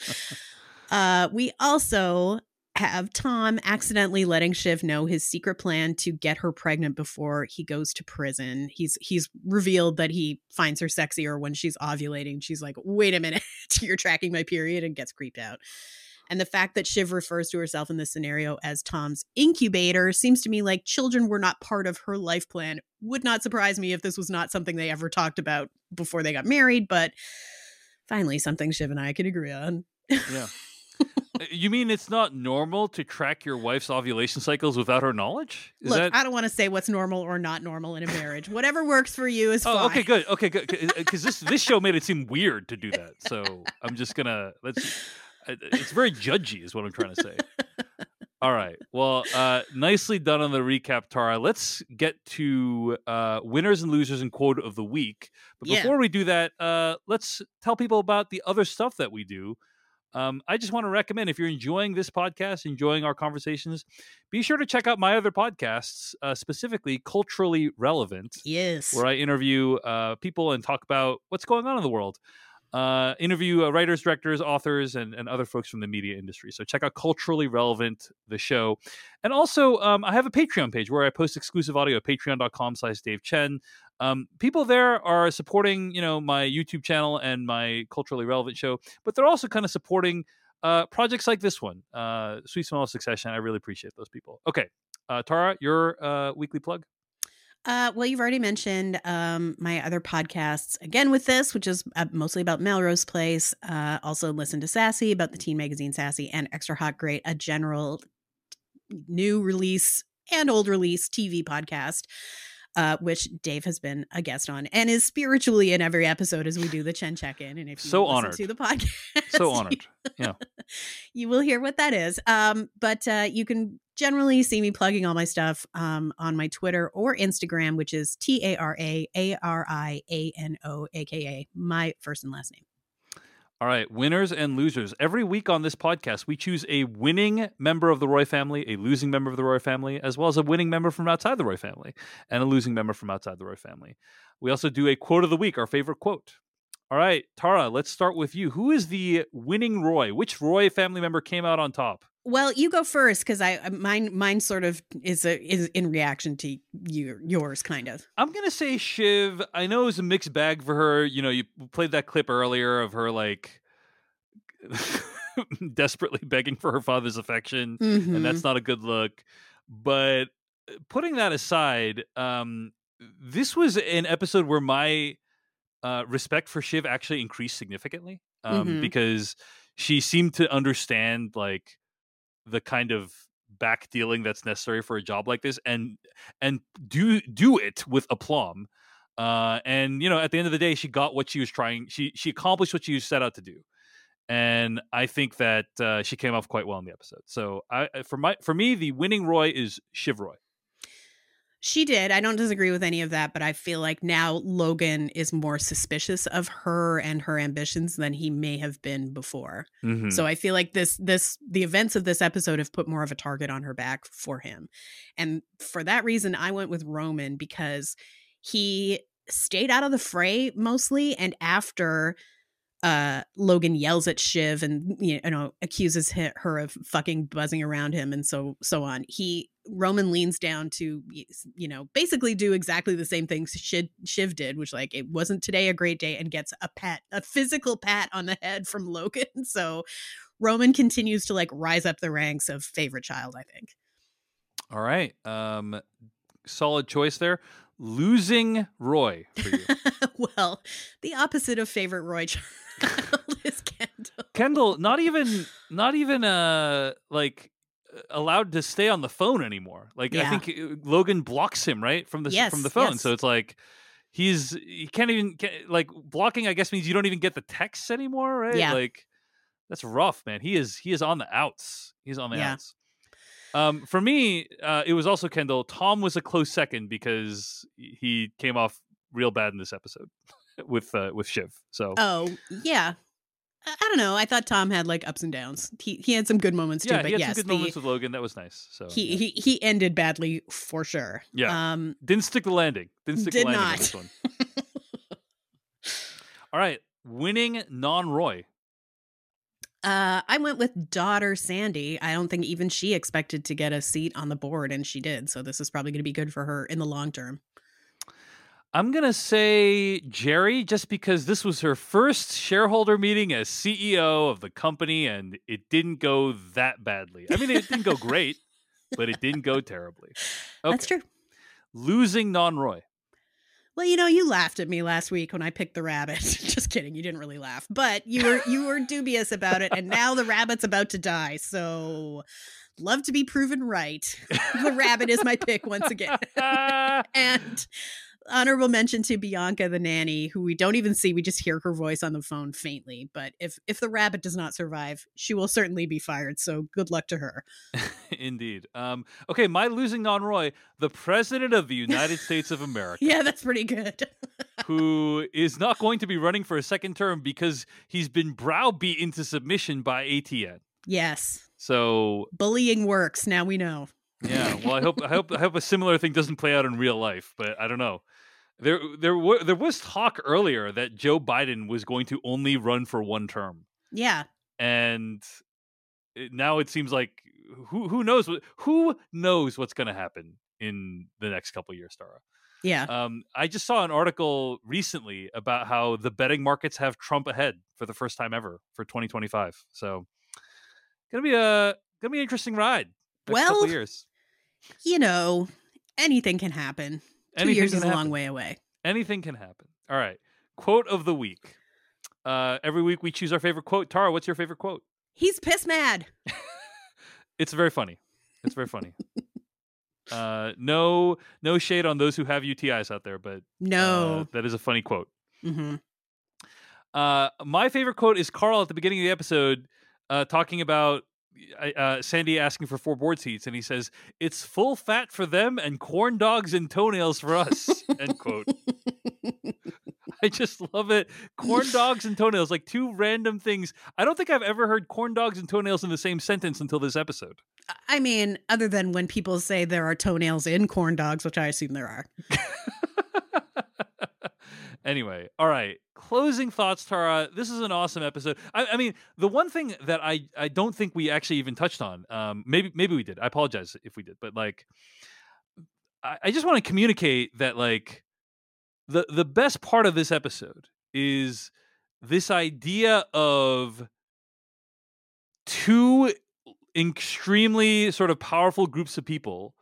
uh, we also have Tom accidentally letting Shiv know his secret plan to get her pregnant before he goes to prison. He's he's revealed that he finds her sexier when she's ovulating. She's like, wait a minute, you're tracking my period, and gets creeped out. And the fact that Shiv refers to herself in this scenario as Tom's incubator seems to me like children were not part of her life plan. Would not surprise me if this was not something they ever talked about before they got married, but finally something Shiv and I can agree on. Yeah. You mean it's not normal to track your wife's ovulation cycles without her knowledge? Is Look, that... I don't want to say what's normal or not normal in a marriage. Whatever works for you is oh, fine. Okay, good. Okay, good. Because this this show made it seem weird to do that. So I'm just gonna let's. It's very judgy, is what I'm trying to say. All right. Well, uh, nicely done on the recap, Tara. Let's get to uh, winners and losers and quote of the week. But Yeah. before we do that, uh, let's tell people about the other stuff that we do. Um, I just want to recommend, if you're enjoying this podcast, enjoying our conversations, be sure to check out my other podcasts, uh, specifically Culturally Relevant. Yes. Where I interview uh, people and talk about what's going on in the world. Uh, interview uh, writers, directors, authors, and, and other folks from the media industry. So check out Culturally Relevant, the show. And also, um, I have a Patreon page where I post exclusive audio at patreon.com slash Dave Chen. Um, people there are supporting, you know, my YouTube channel and my Culturally Relevant show, but they're also kind of supporting uh, projects like this one, uh, Sweet Smell of Succession. I really appreciate those people. Okay, uh, Tara, your uh, weekly plug? Uh, well, you've already mentioned um, my other podcasts, again with this, which is uh, mostly about Melrose Place. Uh, also listen to Sassy, about the teen magazine Sassy, and Extra Hot Great, a general new release and old release T V podcast, uh, which Dave has been a guest on and is spiritually in every episode as we do the Chen check-in. And if you so listen honored to the podcast, so honored, yeah, you will hear what that is. Um, but uh, you can generally see me plugging all my stuff um, on my Twitter or Instagram, which is T A R A A R I A N O, A K A my first and last name. All right, winners and losers. Every week on this podcast, we choose a winning member of the Roy family, a losing member of the Roy family, as well as a winning member from outside the Roy family, and a losing member from outside the Roy family. We also do a quote of the week, our favorite quote. All right, Tara, let's start with you. Who is the winning Roy? Which Roy family member came out on top? Well, you go first because I mine mine sort of is a, is in reaction to you, yours, kind of. I'm gonna say Shiv. I know it was a mixed bag for her. You know, you played that clip earlier of her like desperately begging for her father's affection, Mhm. and that's not a good look. But putting that aside, um, this was an episode where my uh, respect for Shiv actually increased significantly um, Mhm. because she seemed to understand like the kind of back dealing that's necessary for a job like this, and and do do it with aplomb. Uh, and you know, at the end of the day, she got what she was trying. She she accomplished what she was set out to do, and I think that uh, she came off quite well in the episode. So, I for my for me, the winning Roy is Shiv Roy. She did. I don't disagree with any of that, but I feel like now Logan is more suspicious of her and her ambitions than he may have been before. Mhm. So I feel like this this the events of this episode have put more of a target on her back for him. And for that reason, I went with Roman because he stayed out of the fray mostly, and after uh Logan yells at Shiv and you know accuses hi- her of fucking buzzing around him and so so on, he Roman leans down to you know basically do exactly the same things Shiv, Shiv did, which like it wasn't today a great day, and gets a pat a physical pat on the head from Logan. So Roman continues to like rise up the ranks of favorite child, I think. All right, um, solid choice there. Losing Roy for you. Well, the opposite of favorite Roy child is Kendall. Kendall, not even not even uh like allowed to stay on the phone anymore. Like Yeah. I think uh, Logan blocks him right from the Yes, from the phone. yes. So it's like he's he can't even can't, like blocking. I guess means you don't even get the texts anymore, right? Yeah. Like that's rough, man. He is he is on the outs. He's on the Yeah. outs. Um, for me, uh, it was also Kendall. Tom was a close second because he came off real bad in this episode with uh, with Shiv. So Oh, yeah. I, I don't know. I thought Tom had like ups and downs. He he had some good moments too, yeah, but he had yes, some good the, moments with Logan. That was nice. So he, yeah. he he ended badly for sure. Yeah. Um Didn't stick the landing. Didn't stick Did the landing on not. this one. All right. Winning non-Roy. uh I went with daughter Sandy. I don't think even she expected to get a seat on the board, and she did. So this is probably going to be good for her in the long term. I'm going to say Jerry just because this was her first shareholder meeting as C E O of the company, and it didn't go that badly. I mean, it didn't go great, but it didn't go terribly. That's Okay. true. Losing non-Roy. Well, you know, you laughed at me last week when I picked the rabbit. Just kidding, you didn't really laugh, but you were you were dubious about it, and now the rabbit's about to die. So, love to be proven right. The rabbit is my pick once again. And honorable mention to Bianca the nanny, who we don't even see; we just hear her voice on the phone faintly. But if if the rabbit does not survive, she will certainly be fired. So, good luck to her. Indeed. Um, okay, my losing non-Roy, the president of the United States of America. Yeah, that's pretty good. Who is not going to be running for a second term because he's been browbeat into submission by A T N. Yes, So bullying works. Now we know. yeah, well, I hope I hope I hope a similar thing doesn't play out in real life, but I don't know. There there were there was talk earlier that Joe Biden was going to only run for one term, Yeah. and it, now it seems like who who knows what who knows what's going to happen in the next couple of years, Tara. Yeah. Um, I just saw an article recently about how the betting markets have Trump ahead for the first time ever for twenty twenty-five. So, gonna be a gonna be an interesting ride. Next couple Well, of years. You know, anything can happen. Two Anything years can is a long happen. way away. Anything can happen. All right. Quote of the week. Uh, every week we choose our favorite quote. Tara, what's your favorite quote? He's piss mad. It's very funny. It's very funny. uh, no, no shade on those who have U T Is out there, but No. uh, that is a funny quote. Mm-hmm. Uh, my favorite quote is Carl at the beginning of the episode uh, talking about uh, Sandy asking for four board seats, and he says, "It's full fat for them and corn dogs and toenails for us." End quote. I just love it. Corn dogs and toenails, like two random things. I don't think I've ever heard corn dogs and toenails in the same sentence until this episode. I mean, other than when people say there are toenails in corn dogs, which I assume there are. Anyway, all right. Closing thoughts, Tara. This is an awesome episode. I, I mean, the one thing that I, I don't think we actually even touched on, um, maybe maybe we did. I apologize if we did, but like, I, I just want to communicate that like the the best part of this episode is this idea of two extremely sort of powerful groups of people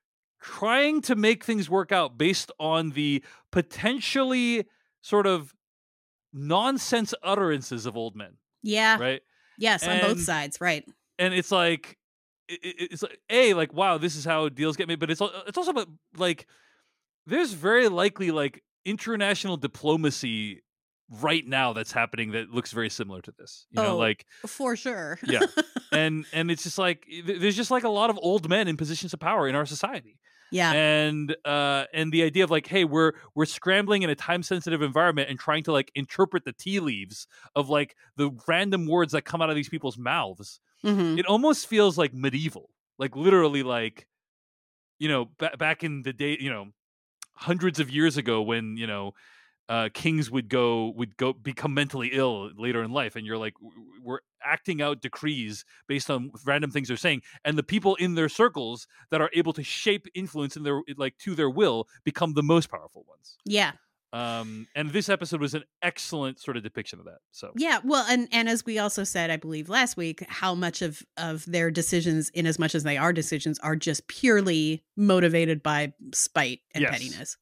trying to make things work out based on the potentially sort of nonsense utterances of old men. Yeah. Right. Yes, and, on both sides. Right. And it's like, it, it's like, A, like, wow, this is how deals get made. But it's, it's also about, like, there's very likely, like, international diplomacy right now that's happening that looks very similar to this. You know, oh, like, for sure. yeah. And, and it's just like, there's just like a lot of old men in positions of power in our society. Yeah. And uh and the idea of like, hey, we're we're scrambling in a time sensitive environment and trying to like interpret the tea leaves of like the random words that come out of these people's mouths. Mm-hmm. It almost feels like medieval, like literally like, you know, b- back in the day, you know, hundreds of years ago when, you know, uh, kings would go would go become mentally ill later in life, and you're like, we're acting out decrees based on random things they're saying, and the people in their circles that are able to shape influence in their like to their will become the most powerful ones. Yeah. Um, and this episode was an excellent sort of depiction of that. So yeah, well, and and as we also said, I believe last week, how much of of their decisions, in as much as they are decisions, are just purely motivated by spite and yes. pettiness.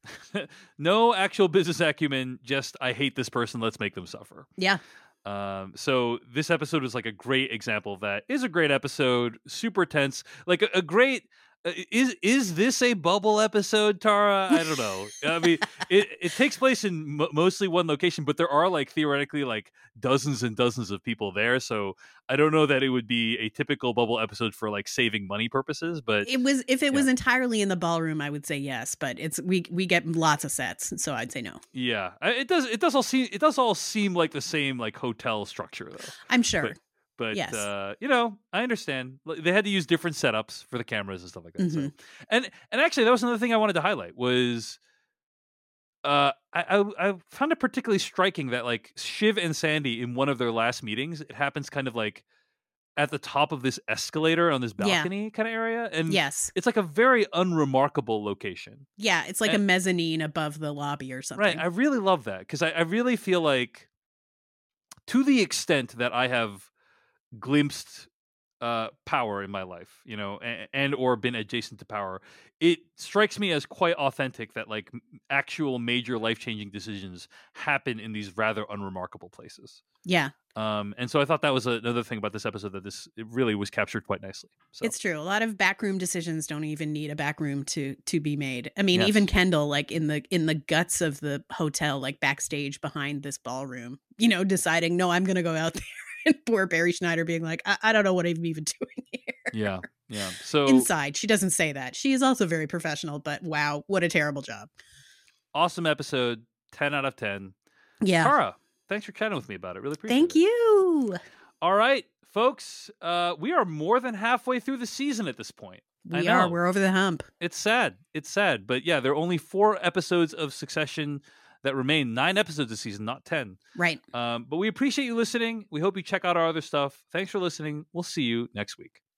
No actual business acumen. Just I hate this person. Let's make them suffer. Yeah. Um, so this episode was like a great example of that. Is a great episode, super tense, like a, a great. Uh, is is this a bubble episode, Tara? I don't know. I mean, it, it takes place in m- mostly one location, but there are like theoretically like dozens and dozens of people there. So I don't know that it would be a typical bubble episode for like saving money purposes. But it was if it yeah. was entirely in the ballroom, I would say yes. But it's we we get lots of sets, so I'd say no. Yeah, it does. It does all seem it does all seem like the same like hotel structure though. I'm sure. But, But, yes. uh, you know, I understand. They had to use different setups for the cameras and stuff like that. Mm-hmm. So. And and actually, that was another thing I wanted to highlight was uh, I, I, I found it particularly striking that, like, Shiv and Sandy, in one of their last meetings, it happens kind of, like, at the top of this escalator on this balcony yeah. kind of area. And yes. it's, like, a very unremarkable location. Yeah, it's like and, a mezzanine above the lobby or something. Right. I really love that because I, I really feel like, to the extent that I have glimpsed uh power in my life, you know, and, and or been adjacent to power, it strikes me as quite authentic that like actual major life-changing decisions happen in these rather unremarkable places. Yeah. Um and so I thought that was another thing about this episode, that this it really was captured quite nicely. So it's true. A lot of backroom decisions don't even need a backroom to to be made. I mean, yes. even Kendall, like in the in the guts of the hotel, like backstage behind this ballroom, you know, deciding, no, I'm gonna go out there. And poor Barry Schneider being like, I, I don't know what I'm even doing here. Yeah, yeah. So inside, she doesn't say that. She is also very professional, but wow, what a terrible job. Awesome episode, ten out of ten. Yeah. Tara, thanks for chatting with me about it. Really appreciate Thank it. Thank you. All right, folks, uh, we are more than halfway through the season at this point. We are. We're over the hump. It's sad. It's sad. But yeah, there are only four episodes of Succession that remain. Nine episodes this season, not ten. Right. Um, but we appreciate you listening. We hope you check out our other stuff. Thanks for listening. We'll see you next week.